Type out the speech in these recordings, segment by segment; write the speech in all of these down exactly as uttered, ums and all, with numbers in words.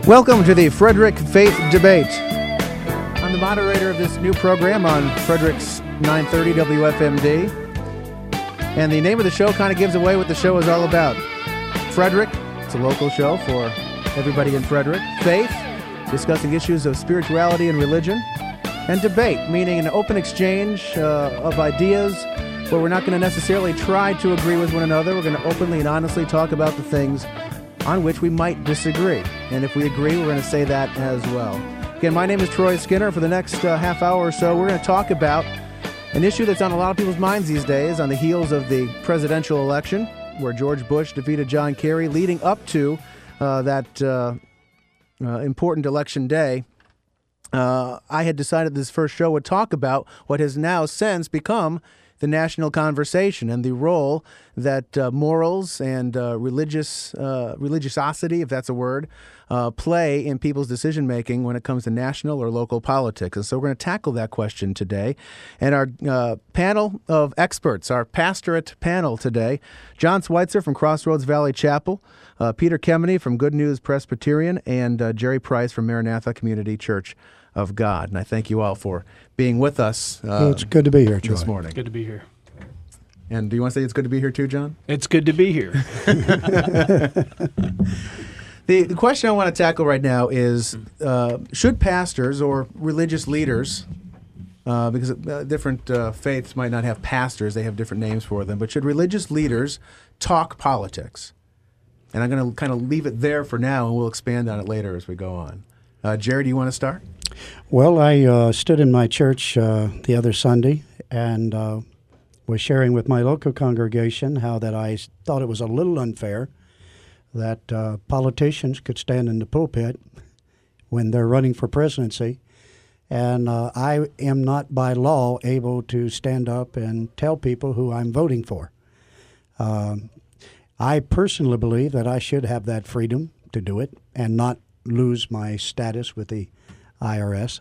Welcome to the Frederick Faith Debate. I'm the moderator of this new program on Frederick's nine thirty W F M D. And the name of the show kind of gives away what the show is all about. Frederick, it's a local show for everybody in Frederick. Faith, discussing issues of spirituality and religion. And debate, meaning an open exchange uh, of ideas where we're not going to necessarily try to agree with one another. We're going to openly and honestly talk about the things on which we might disagree. And if we agree, we're going to say that as well. Again, my name is Troy Skinner. For the next uh, half hour or so, we're going to talk about an issue that's on a lot of people's minds these days on the heels of the presidential election, where George Bush defeated John Kerry, leading up to uh, that uh, uh, important election day. Uh, I had decided this first show would talk about what has now since become the national conversation and the role that uh, morals and uh, religious uh, religiosity, if that's a word, uh, play in people's decision-making when it comes to national or local politics. And so we're going to tackle that question today. And our uh, panel of experts, our pastorate panel today, John Schweitzer from Crossroads Valley Chapel, uh, Peter Kemeny from Good News Presbyterian, and uh, Jerry Price from Maranatha Community Church of God. And I thank you all for being with us uh, well, it's good to be here, Troy. This morning. Good to be here. And do you want to say it's good to be here too, John? It's good to be here. the, the question I want to tackle right now is, uh, should pastors or religious leaders, uh, because uh, different uh, faiths might not have pastors, they have different names for them, but should religious leaders talk politics? And I'm going to kind of leave it there for now, and we'll expand on it later as we go on. Uh, Jerry, do you want to start? Well, I uh, stood in my church uh, the other Sunday and uh, was sharing with my local congregation how that I thought it was a little unfair that uh, politicians could stand in the pulpit when they're running for presidency, and uh, I am not by law able to stand up and tell people who I'm voting for. Um, I personally believe that I should have that freedom to do it and not lose my status with the I R S,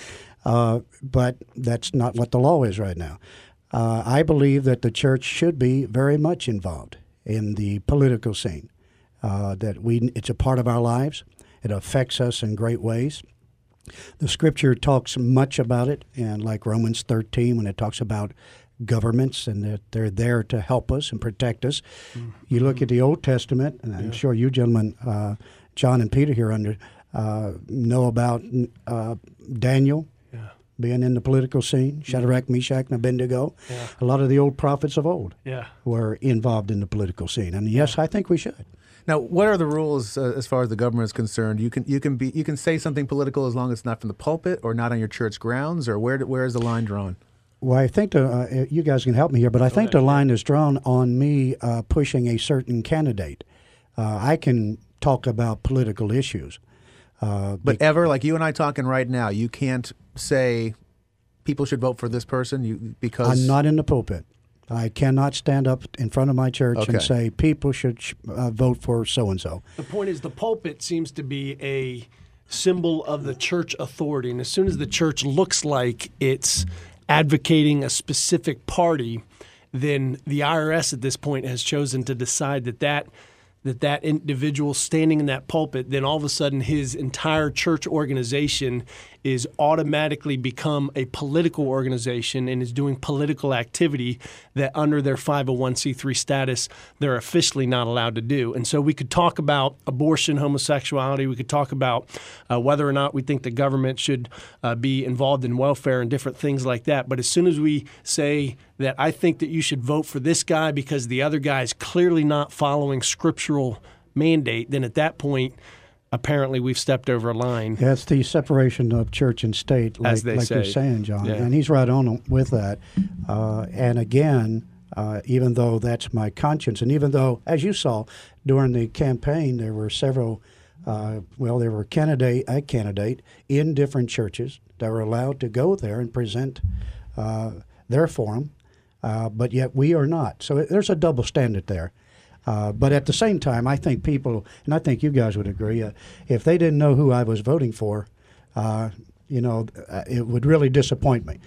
uh, but that's not what the law is right now. Uh, I believe that the church should be very much involved in the political scene, uh, that we it's a part of our lives. It affects us in great ways. The Scripture talks much about it, and like Romans thirteen, when it talks about governments and that they're there to help us and protect us. Mm-hmm. You look at the Old Testament, and I'm yeah. sure you gentlemen, uh, John and Peter here under Uh, know about uh, Daniel yeah. being in the political scene, Shadrach, Meshach, and Abednego. Yeah. A lot of the old prophets of old yeah. were involved in the political scene, and yes, I think we should. Now, what are the rules uh, as far as the government is concerned? You can you can be you can say something political as long as it's not from the pulpit or not on your church grounds, or where where is the line drawn? Well, I think the, uh, you guys can help me here, but I think the line is drawn on me uh, pushing a certain candidate. Uh, I can talk about political issues. Uh, but be- ever, like you and I talking right now, you can't say people should vote for this person you, because... I'm not in the pulpit. I cannot stand up in front of my church okay. and say people should uh, vote for so-and-so. The point is the pulpit seems to be a symbol of the church authority, and as soon as the church looks like it's advocating a specific party, then the I R S at this point has chosen to decide that that that that individual standing in that pulpit, then all of a sudden his entire church organization is automatically become a political organization and is doing political activity that under their five oh one c three status they're officially not allowed to do. And so we could talk about abortion, homosexuality, we could talk about uh, whether or not we think the government should uh, be involved in welfare and different things like that. But as soon as we say that I think that you should vote for this guy because the other guy is clearly not following scriptural mandate, then at that point apparently we've stepped over a line. Yeah, it's the separation of church and state, like, As they like say. you're saying, John. Yeah. And he's right on with that. Uh, and again, uh, even though that's my conscience, and even though, as you saw, during the campaign, there were several, uh, well, there were candidate, a candidate in different churches that were allowed to go there and present uh, their forum, uh, but yet we are not. So there's a double standard there. Uh, but at the same time, I think people, and I think you guys would agree, uh, if they didn't know who I was voting for, uh, you know, uh, it would really disappoint me.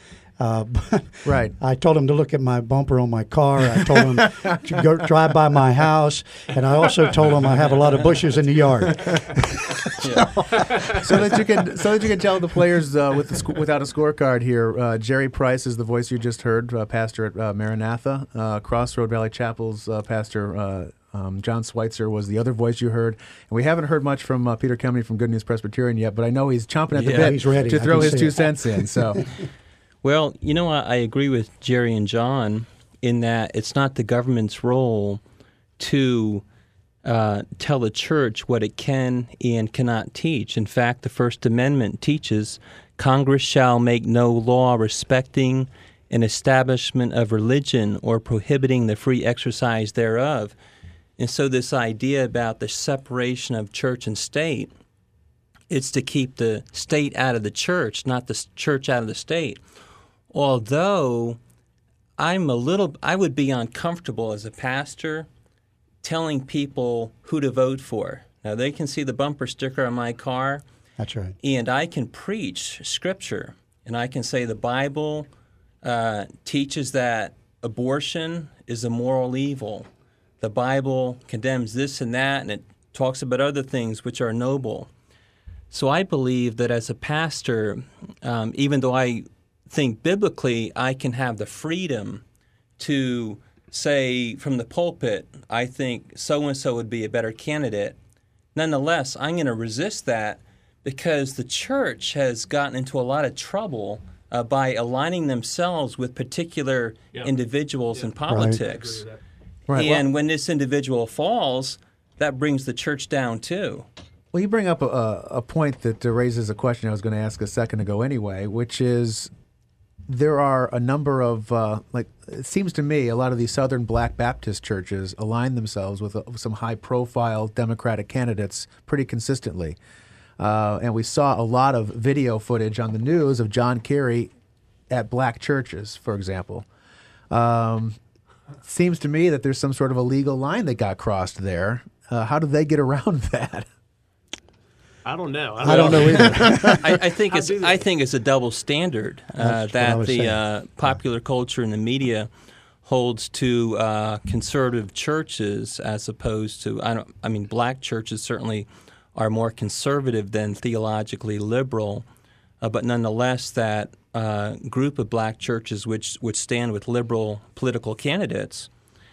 Uh, Right. I told him to look at my bumper on my car. I told him to go drive by my house, and I also told him I have a lot of bushes in the yard. so that you can so that you can tell the players uh, with the sc- without a scorecard here. Uh, Jerry Price is the voice you just heard, uh, pastor at uh, Maranatha. Uh, Crossroad Valley Chapel's uh, pastor uh, um, John Schweitzer was the other voice you heard. And we haven't heard much from uh, Peter Kemeny from Good News Presbyterian yet, but I know he's chomping at the Yeah, bit he's ready. to I throw can his see two it. cents in. So Well, you know, I, I agree with Jerry and John in that it's not the government's role to uh, tell the church what it can and cannot teach. In fact, the First Amendment teaches Congress shall make no law respecting an establishment of religion or prohibiting the free exercise thereof. And so this idea about the separation of church and state, it's to keep the state out of the church, not the church out of the state. Although I'm a little, I would be uncomfortable as a pastor telling people who to vote for. Now, they can see the bumper sticker on my car. That's right. And I can preach Scripture, and I can say the Bible uh, teaches that abortion is a moral evil. The Bible condemns this and that, and it talks about other things which are noble. So I believe that as a pastor, um, even though I think biblically I can have the freedom to say from the pulpit, I think so-and-so would be a better candidate, nonetheless, I'm going to resist that because the church has gotten into a lot of trouble uh, by aligning themselves with particular Yeah. individuals Yeah. in politics. Right. Right, And well- when this individual falls, that brings the church down too. Well, you bring up a, a point that uh, raises a question I was going to ask a second ago anyway, which is there are a number of, uh, like, it seems to me a lot of these Southern Black Baptist churches align themselves with, uh, with some high-profile Democratic candidates pretty consistently. Uh, and we saw a lot of video footage on the news of John Kerry at black churches, for example. Um, seems to me that there's some sort of a legal line that got crossed there. Uh, how do they get around that? I don't know. I don't know either. I, I think How it's do they? I think it's a double standard uh, That's what I that was the saying. uh, popular culture and the media holds to uh, conservative churches as opposed to I don't I mean black churches certainly are more conservative than theologically liberal, uh, but nonetheless that uh, group of black churches which which stand with liberal political candidates,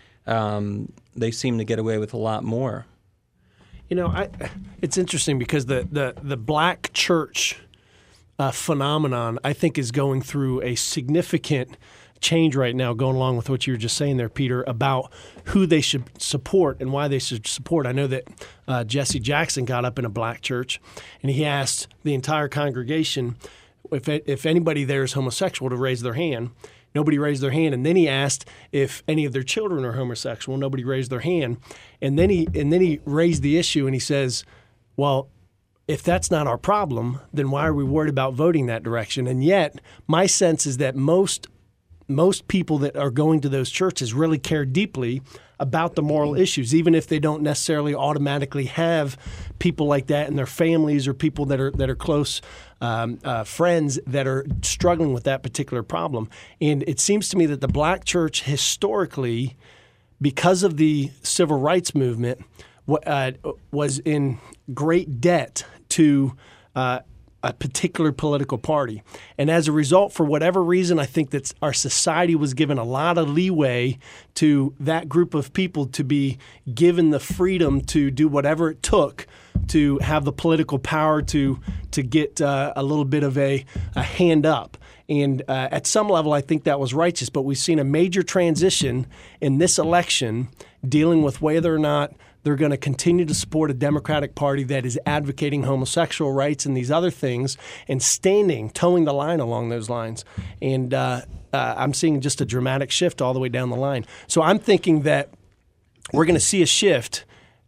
um, they seem to get away with a lot more. You know, I, it's interesting because the, the, the black church uh, phenomenon, I think, is going through a significant change right now, going along with what you were just saying there, Peter, about who they should support and why they should support. I know that uh, Jesse Jackson got up in a black church, and he asked the entire congregation if if anybody there is homosexual to raise their hand. Nobody raised their hand, and then he asked if any of their children are homosexual. Nobody raised their hand, and then he and then he raised the issue, and he says, "Well, if that's not our problem, then why are we worried about voting that direction?" And yet, my sense is that most most people that are going to those churches really care deeply about the moral issues, even if they don't necessarily automatically have people like that in their families or people that are that are close um, uh, friends that are struggling with that particular problem. And it seems to me that the black church historically, because of the civil rights movement, uh, was in great debt to uh, a particular political party. And as a result, for whatever reason, I think that our society was given a lot of leeway to that group of people to be given the freedom to do whatever it took to have the political power to to get uh, a little bit of a, a hand up. And uh, at some level, I think that was righteous. But we've seen a major transition in this election dealing with whether or not they're going to continue to support a Democratic Party that is advocating homosexual rights and these other things and standing, towing the line along those lines. And uh, uh, I'm seeing just a dramatic shift all the way down the line. So I'm thinking that we're going to see a shift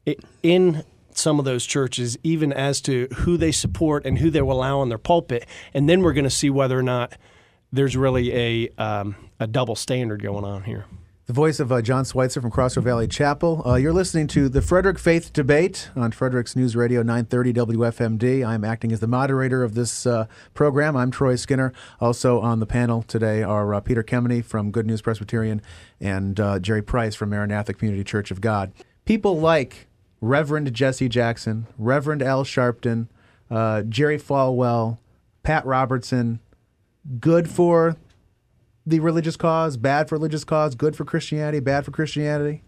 in some of those churches, even as to who they support and who they will allow on their pulpit. And then we're going to see whether or not there's really a, um, a double standard going on here. The voice of uh, John Schweitzer from Crossroad Valley Chapel. Uh, you're listening to the Frederick Faith Debate on Frederick's News Radio nine thirty W F M D. I'm acting as the moderator of this uh, program. I'm Troy Skinner. Also on the panel today are uh, Peter Kemeny from Good News Presbyterian and uh, Jerry Price from Maranatha Community Church of God. People like Reverend Jesse Jackson, Reverend Al Sharpton, uh, Jerry Falwell, Pat Robertson, good for the religious cause, bad for religious cause, good for Christianity, bad for Christianity?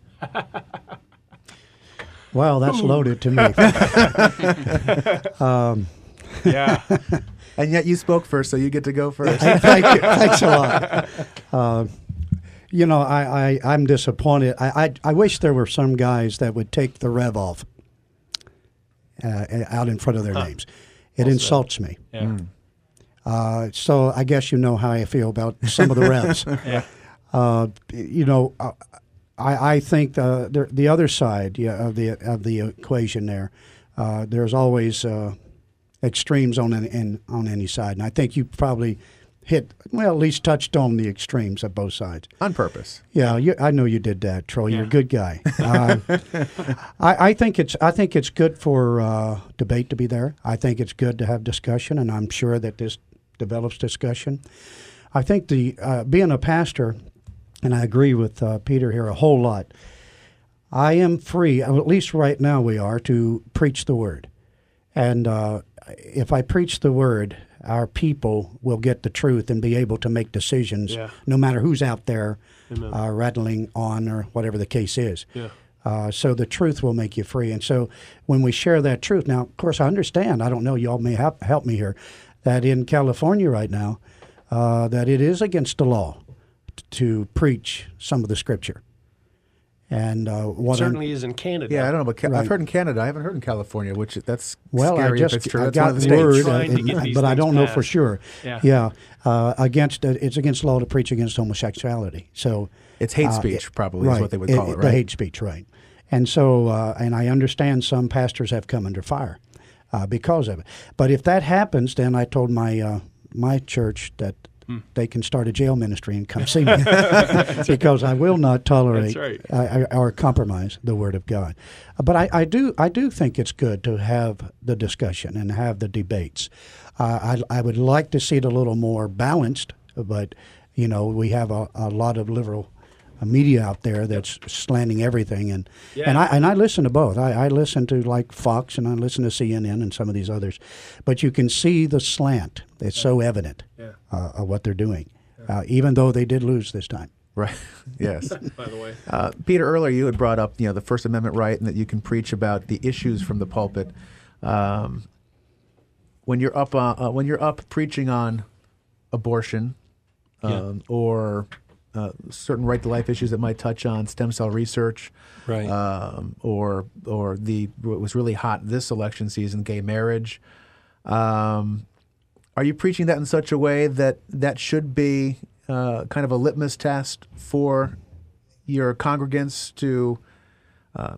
Well, that's Ooh. loaded to me. um, yeah. And yet you spoke first, so you get to go first. Thank you. Thanks a lot. Uh, you know, I, I, I'm disappointed. I, I, I wish there were some guys that would take the rev off uh, out in front of their huh. names. It well insults said. me. Yeah. Mm. Uh, so I guess you know how I feel about some of the revs. yeah. Uh, you know, uh, I, I think the, the the other side yeah, of the of the equation there, uh, there's always uh, extremes on an, in, on any side, and I think you probably hit well at least touched on the extremes of both sides on purpose. Yeah, you, I know you did that, Troy. Yeah. You're a good guy. Uh, I, I think it's I think it's good for uh, debate to be there. I think it's good to have discussion, and I'm sure that this develops discussion. I think the uh, being a pastor, and I agree with uh, Peter here a whole lot. I am free, at least right now we are, to preach the word. And uh, if I preach the word, our people will get the truth and be able to make decisions, yeah. no matter who's out there uh, rattling on or whatever the case is. Yeah. Uh, so the truth will make you free. And so when we share that truth, now, of course, I understand, I don't know, y'all may help, help me here, that in California right now, uh, that it is against the law t- to preach some of the Scripture. And uh, what it certainly I'm, is in Canada. Yeah, I don't know, but ca- right. I've heard in Canada. I haven't heard in California, which that's well, scary I just, if it's true. I That's got one of the word, states. uh, but I don't passed. know for sure. Yeah, yeah uh, against uh, it's against law to preach against homosexuality. So it's hate uh, speech, it, probably right, is what they would call it, it right? The hate speech, right? And so, uh, and I understand some pastors have come under fire uh, because of it. But if that happens, then I told my uh, my church that hmm. they can start a jail ministry and come see me because I will not tolerate right. uh, or compromise the Word of God. But I, I do I do think it's good to have the discussion and have the debates. Uh, I, I would like to see it a little more balanced, but you know we have a, a lot of liberal media out there that's slanting everything, and yeah. and I and I listen to both. I, I listen to like Fox and I listen to C N N and some of these others, but you can see the slant. It's so evident yeah. uh, of what they're doing, yeah. uh, even though they did lose this time. Right. Yes. By the way, uh, Peter, earlier you had brought up you know the First Amendment right and that you can preach about the issues from the pulpit. Um, when you're up uh, uh, when you're up preaching on abortion um, yeah. or Uh, certain right-to-life issues that might touch on stem cell research, right? Um, or or the what was really hot this election season, gay marriage. Um, are you preaching that in such a way that that should be uh, kind of a litmus test for your congregants to, uh,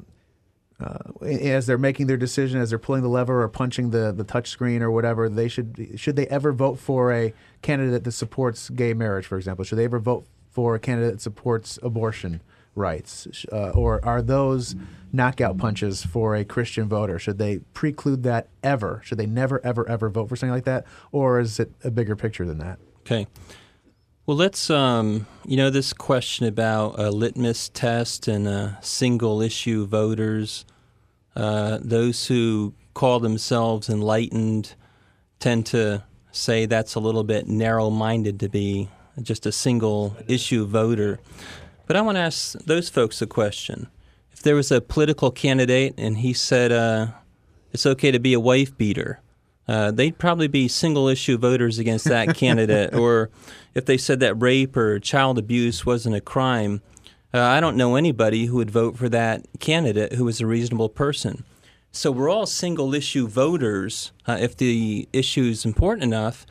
uh, as they're making their decision, as they're pulling the lever or punching the the touch screen or whatever, they should should they ever vote for a candidate that supports gay marriage, for example? Should they ever vote for a candidate that supports abortion rights? Uh, or are those knockout punches for a Christian voter? Should they preclude that ever? Should they never, ever, ever vote for something like that? Or is it a bigger picture than that? Okay. Well, let's, um, you know, this question about a litmus test and uh, single-issue voters, uh, those who call themselves enlightened tend to say that's a little bit narrow-minded to be just a single-issue voter. But I want to ask those folks a question. If there was a political candidate and he said uh, it's okay to be a wife beater, uh, they'd probably be single-issue voters against that candidate. Or if they said that rape or child abuse wasn't a crime, uh, I don't know anybody who would vote for that candidate who was a reasonable person. So we're all single-issue voters uh, if the issue is important enough.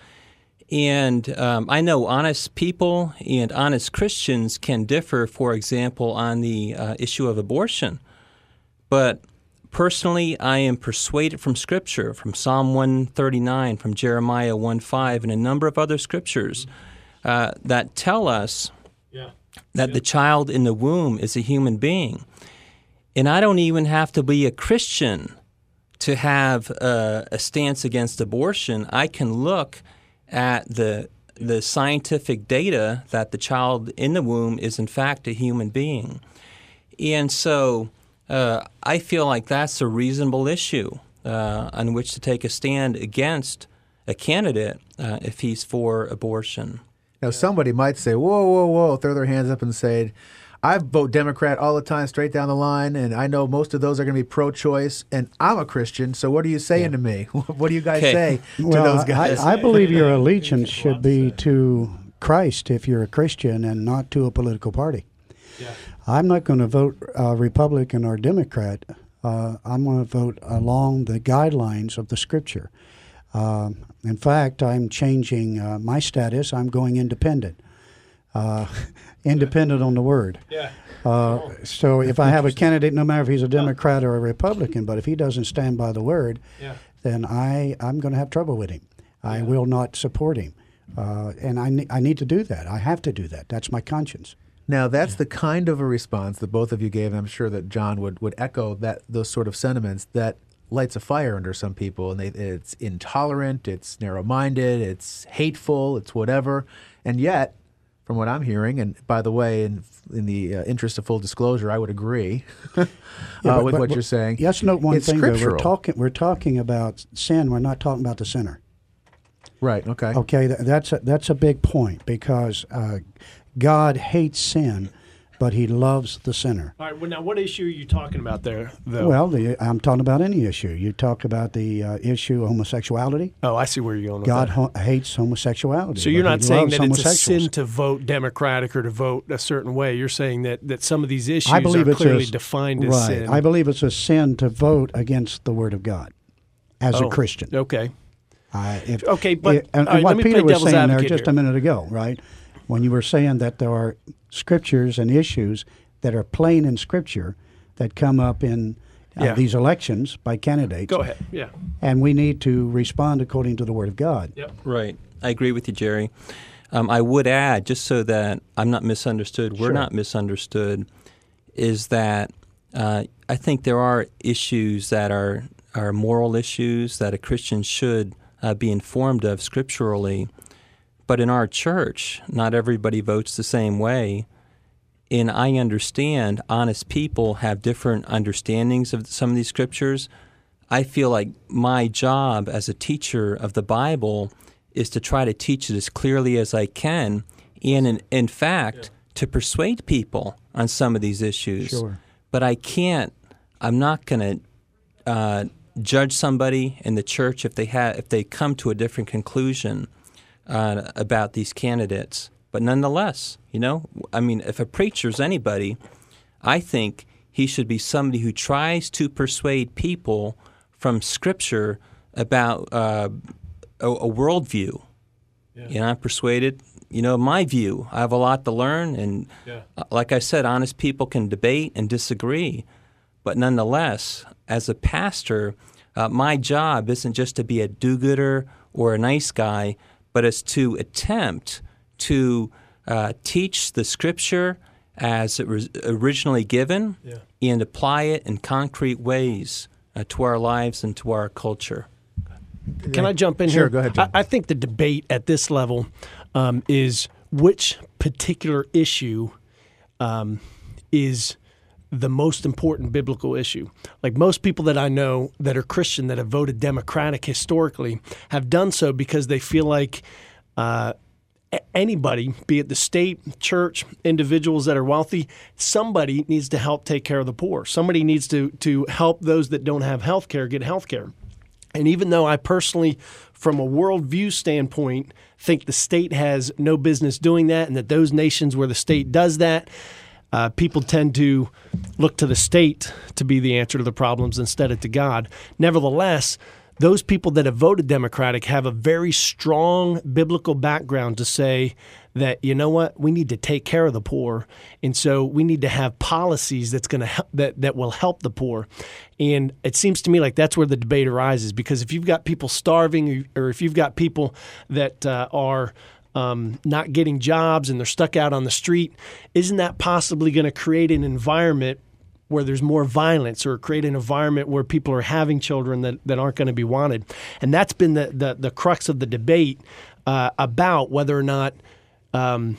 And um, I know honest people and honest Christians can differ, for example, on the uh, issue of abortion. But personally, I am persuaded from Scripture, from Psalm one thirty-nine, from Jeremiah one five, and a number of other Scriptures uh, that tell us yeah. that the child in the womb is a human being. And I don't even have to be a Christian to have a, a stance against abortion. I can look at the the scientific data that the child in the womb is in fact a human being. And so uh, I feel like that's a reasonable issue uh, on which to take a stand against a candidate uh, if he's for abortion. Now, somebody might say, whoa, whoa, whoa, throw their hands up and say, I vote Democrat all the time, straight down the line, and I know most of those are going to be pro-choice, and I'm a Christian, so what are you saying yeah. to me? What do you guys okay. say to well, those guys? I, I believe your allegiance should be to Christ if you're a Christian and not to a political party. Yeah. I'm not going to vote uh, Republican or Democrat. Uh, I'm going to vote along the guidelines of the Scripture. Uh, in fact, I'm changing uh, my status. I'm going independent. Uh, independent on the Word. Yeah. Uh, so if I have a candidate, no matter if he's a Democrat or a Republican, but if he doesn't stand by the Word, yeah. then I, I'm going to have trouble with him. I yeah. will not support him. Uh, and I, ne- I need to do that. I have to do that. That's my conscience. Now, that's yeah. the kind of a response that both of you gave, and I'm sure that John would, would echo that those sort of sentiments that lights a fire under some people. And they, it's intolerant, it's narrow-minded, it's hateful, it's whatever. And yet, from what I'm hearing, and by the way, in in the uh, interest of full disclosure, I would agree uh, yeah, but, with but, what but, you're saying. Let's note one it's thing, though. scriptural. We're talking, we're talking about sin. We're not talking about the sinner. Right, okay. Okay, that, that's, a, that's a big point because uh, God hates sin, but he loves the sinner. All right, well, now what issue are you talking about there, though? Well, the, I'm talking about any issue. You talk about the uh, issue of homosexuality. Oh, I see where you're going with God that. ho- hates homosexuality. So you're not saying that it's a homosexuals. sin to vote Democratic or to vote a certain way. You're saying that, that some of these issues I believe are it's clearly a, defined as right. sin. I believe it's a sin to vote against the Word of God as oh, a Christian. Okay. Uh, if, okay, but if, and, right, and what Peter was saying there just here. a minute ago, right? When you were saying that there are scriptures and issues that are plain in Scripture that come up in uh, yeah. these elections by candidates. Go ahead, yeah. And we need to respond according to the Word of God. Yep. Right. I agree with you, Jerry. Um, I would add, just so that I'm not misunderstood, we're Sure. not misunderstood, is that uh, I think there are issues that are, are moral issues that a Christian should uh, be informed of scripturally. But in our church, not everybody votes the same way. And I understand honest people have different understandings of some of these scriptures. I feel like my job as a teacher of the Bible is to try to teach it as clearly as I can, and in, in fact, yeah. to persuade people on some of these issues. Sure. But I can't, I'm not going to uh, judge somebody in the church if they have, if they come to a different conclusion uh, about these candidates. But nonetheless, you know, I mean, if a preacher's anybody, I think he should be somebody who tries to persuade people from Scripture about uh, a, a worldview. Yeah. You know, I'm persuaded, you know, my view. I have a lot to learn, and yeah. like I said, honest people can debate and disagree. But nonetheless, as a pastor, uh, my job isn't just to be a do-gooder or a nice guy, but it's to attempt to uh, teach the Scripture as it was originally given yeah. and apply it in concrete ways uh, to our lives and to our culture. Can I jump in sure, here? Go ahead, John. I, I think the debate at this level um, is which particular issue um, is the most important biblical issue. Like most people that I know that are Christian that have voted Democratic historically have done so because they feel like uh, anybody, be it the state, church, individuals that are wealthy, somebody needs to help take care of the poor. Somebody needs to to help those that don't have health care get health care. And even though I personally, from a worldview standpoint, think the state has no business doing that and that those nations where the state does that, uh, people tend to look to the state to be the answer to the problems instead of to God. Nevertheless, those people that have voted Democratic have a very strong biblical background to say that, you know what, we need to take care of the poor, and so we need to have policies that's going to help, that that will help the poor. And it seems to me like that's where the debate arises, because if you've got people starving, or if you've got people that uh, are um, not getting jobs and they're stuck out on the street, isn't that possibly going to create an environment where there's more violence, or create an environment where people are having children that, that aren't going to be wanted? And that's been the, the, the crux of the debate uh, about whether or not um,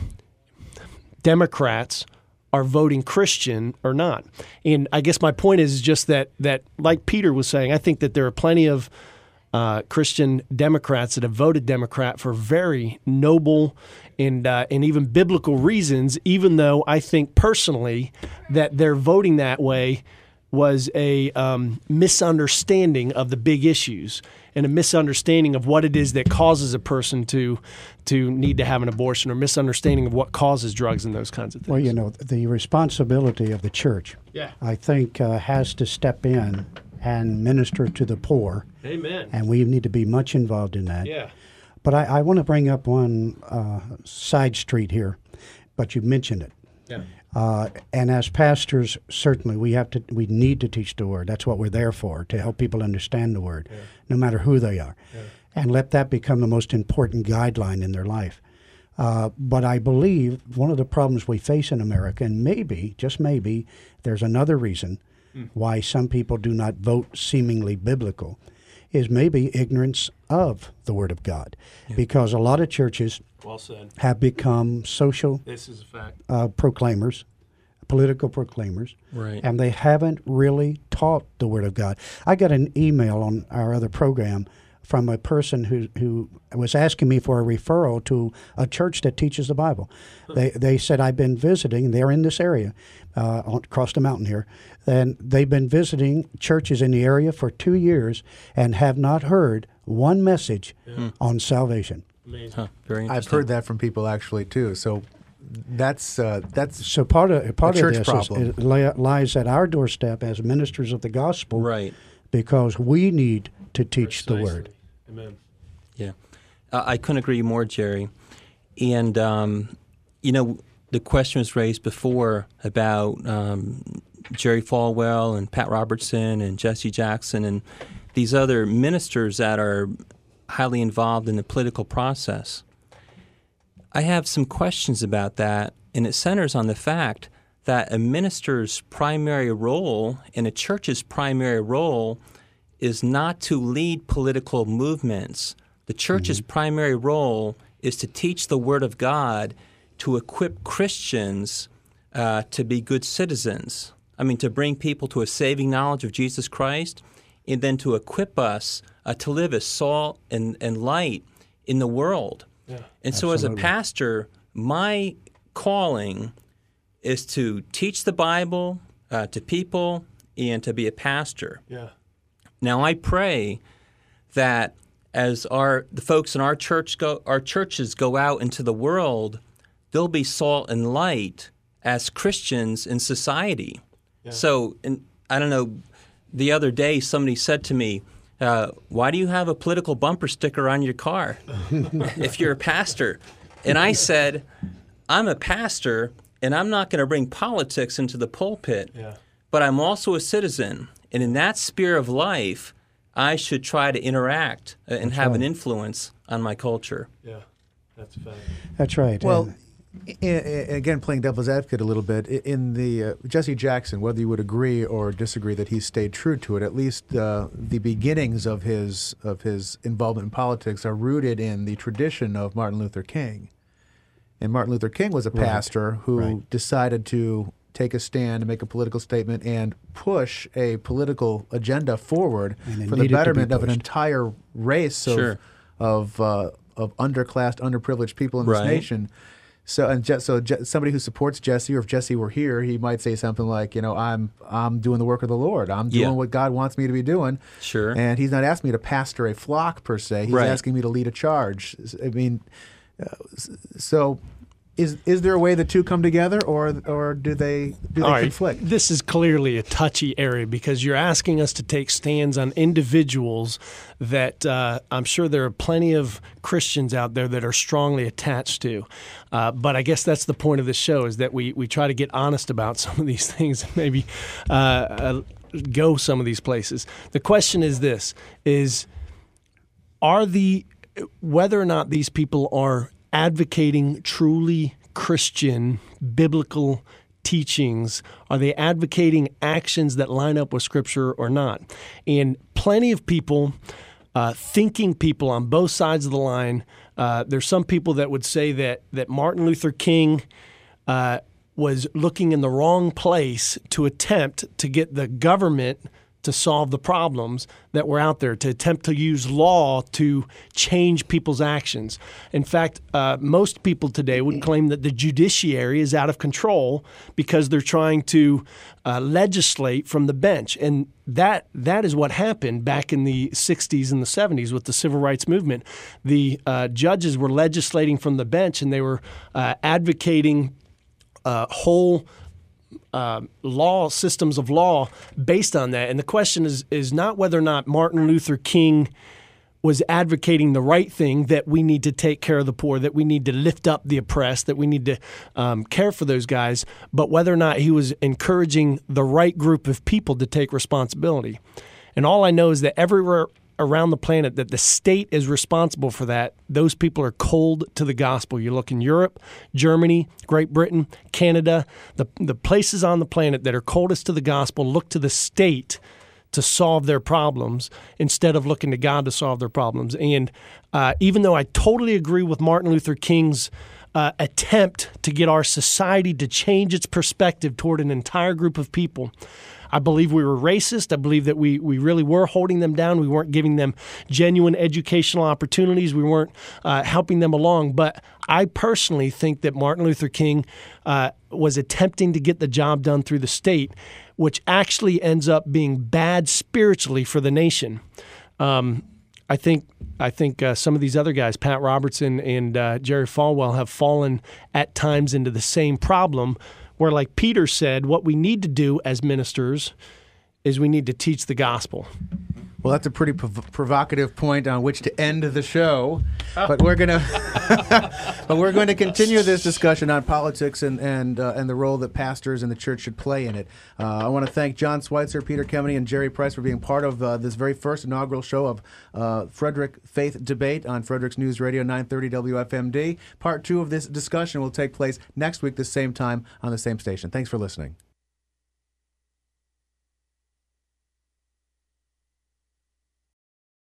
Democrats are voting Christian or not. And I guess my point is just that, that like Peter was saying, I think that there are plenty of uh, Christian Democrats that have voted Democrat for very noble and uh, and even biblical reasons, even though I think personally that their voting that way was a um, misunderstanding of the big issues and a misunderstanding of what it is that causes a person to to need to have an abortion, or misunderstanding of what causes drugs and those kinds of things. Well, you know, the responsibility of the church, Yeah. I think, uh, has to step in and minister to the poor, Amen. and we need to be much involved in that. Yeah. But I, I want to bring up one uh, side street here, but you mentioned it. Yeah. Uh, and as pastors, certainly we have to, we need to teach the Word. That's what we're there for, to help people understand the Word, Yeah. no matter who they are, Yeah. and let that become the most important guideline in their life. Uh, but I believe one of the problems we face in America, and maybe, just maybe, there's another reason mm. why some people do not vote seemingly biblical, is maybe ignorance of the Word of God. Yeah. Because a lot of churches Well said. have become social This is a fact. uh, proclaimers, political proclaimers, Right. and they haven't really taught the Word of God. I got an email on our other program from a person who who was asking me for a referral to a church that teaches the Bible. They they said, I've been visiting, they're in this area, uh, on, across the mountain here, and they've been visiting churches in the area for two years and have not heard one message yeah. on salvation. Amazing. Huh, very I've interesting. heard that from people actually too. So that's uh, that's So part of part A of church this problem. is, it li- lies at our doorstep as ministers of the gospel, Right. because we need to teach the Precisely. Word. Amen. Yeah. Uh, I couldn't agree more, Jerry. And, um, you know, the question was raised before about um, Jerry Falwell and Pat Robertson and Jesse Jackson and these other ministers that are highly involved in the political process. I have some questions about that, and it centers on the fact that a minister's primary role and a church's primary role is not to lead political movements. The church's mm-hmm. primary role is to teach the Word of God, to equip Christians uh, to be good citizens. I mean, to bring people to a saving knowledge of Jesus Christ, and then to equip us uh, to live as salt and, and light in the world. Yeah. And so Absolutely. as a pastor, my calling is to teach the Bible uh, to people and to be a pastor. Yeah. Now, I pray that as our the folks in our church go, our churches go out into the world, they'll be salt and light as Christians in society. Yeah. So, and I don't know, the other day somebody said to me, uh, why do you have a political bumper sticker on your car if you're a pastor? And I said, I'm a pastor, and I'm not going to bring politics into the pulpit, Yeah. but I'm also a citizen. And in that sphere of life, I should try to interact and That's have right. an influence on my culture. Yeah. That's a fact. That's right. well. And I- I- again, playing devil's advocate a little bit, i- in the uh, Jesse Jackson, whether you would agree or disagree that he stayed true to it, at least uh, the beginnings of his of his involvement in politics are rooted in the tradition of Martin Luther King. And Martin Luther King was a Right. pastor who Right. decided to take a stand and make a political statement and push a political agenda forward And it for the needed to be betterment of an pushed. entire race of Sure. of uh, of underclassed, underprivileged people in this Right. nation. So and Je- so Je- somebody who supports Jesse, or if Jesse were here, he might say something like, you know, I'm I'm doing the work of the Lord. I'm doing Yeah. what God wants me to be doing. Sure. And he's not asking me to pastor a flock per se. He's Right. asking me to lead a charge. I mean, uh, s- so is is there a way the two come together, or or do they do they All right. conflict? This is clearly a touchy area because you're asking us to take stands on individuals that uh, I'm sure there are plenty of Christians out there that are strongly attached to. Uh, but I guess that's the point of this show, is that we, we try to get honest about some of these things and maybe uh, uh, go some of these places. The question is this, is are the whether or not these people are advocating truly Christian, biblical teachings? Are they advocating actions that line up with Scripture or not? And plenty of people, uh, thinking people on both sides of the line, uh, there's some people that would say that, that Martin Luther King uh, was looking in the wrong place to attempt to get the government to solve the problems that were out there, to attempt to use law to change people's actions. In fact, uh, most people today would claim that the judiciary is out of control because they're trying to uh, legislate from the bench. And that that is what happened back in the sixties and the seventies with the civil rights movement. The uh, judges were legislating from the bench, and they were uh, advocating uh, whole Uh, law systems of law based on that. And the question is is not whether or not Martin Luther King was advocating the right thing, that we need to take care of the poor, that we need to lift up the oppressed, that we need to um, care for those guys, but whether or not he was encouraging the right group of people to take responsibility. And all I know is that everywhere around the planet that the state is responsible for that, those people are cold to the gospel. You look in Europe, Germany, Great Britain, Canada, the the places on the planet that are coldest to the gospel look to the state to solve their problems instead of looking to God to solve their problems. And uh, even though I totally agree with Martin Luther King's uh, attempt to get our society to change its perspective toward an entire group of people, I believe we were racist. I believe that we, we really were holding them down. We weren't giving them genuine educational opportunities. We weren't uh, helping them along. But I personally think that Martin Luther King uh, was attempting to get the job done through the state, which actually ends up being bad spiritually for the nation. Um, I think I think uh, some of these other guys, Pat Robertson and uh, Jerry Falwell, have fallen at times into the same problem, where, like Peter said, what we need to do as ministers is we need to teach the gospel. Well, that's a pretty prov- provocative point on which to end the show, but we're gonna, but we're going to continue this discussion on politics and and uh, and the role that pastors and the church should play in it. Uh, I want to thank John Schweitzer, Peter Kemeny, and Jerry Price for being part of uh, this very first inaugural show of uh, Frederick Faith Debate on Frederick's News Radio nine thirty W F M D. Part two of this discussion will take place next week, the same time on the same station. Thanks for listening.